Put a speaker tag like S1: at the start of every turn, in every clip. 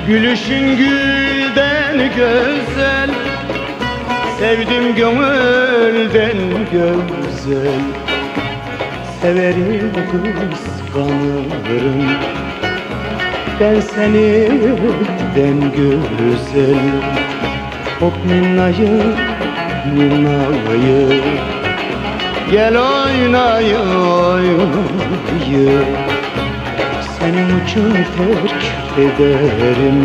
S1: Gülüşün gülden güzel, sevdim gönülden güzel. Severim kıskanırım ben senden güzel. Hop minnayı, minnayı, gel oynayı, oynayı. Senin için terk ederim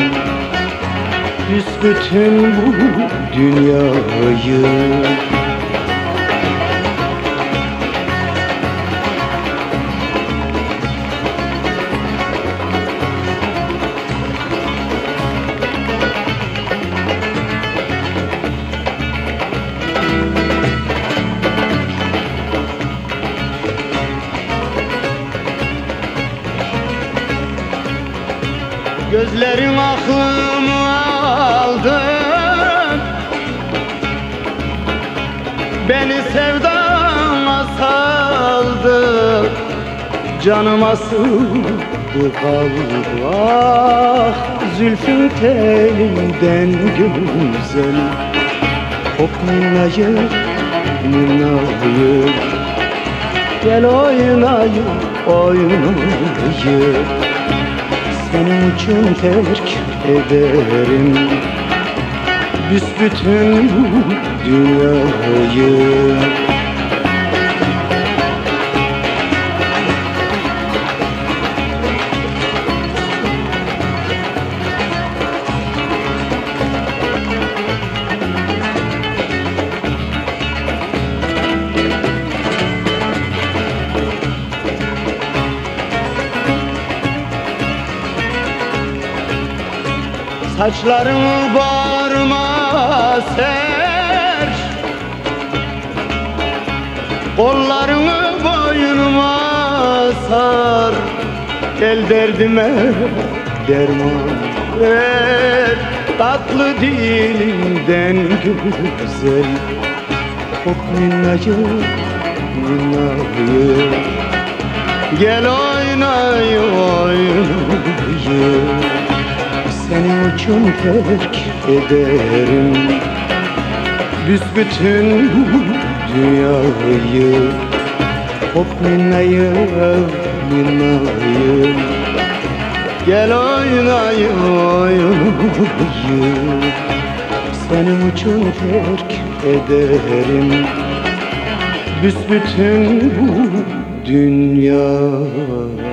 S1: büsbütün bu dünyayı. Gözlerin aklımı aldı, beni sevdana saldı. Canıma sığdı kaldı, ah zülfün telinden güzel. Hop minnayı, minnayı, gel oynayı, oynayı. Senin için terk ederim büsbütün dünyayı. Saçlarını bağrıma ser, kollarını boynuma sar. Gel derdime derman ver, tatlı dilinden güzel. Hop minnayı, minnayı, gel oynayı, oynayı. Senin için terk ederim büsbütün dünyayı. Hop minnayı, minnayı, gel oynayı, oynayı. Senin için terk ederim büsbütün dünyayı.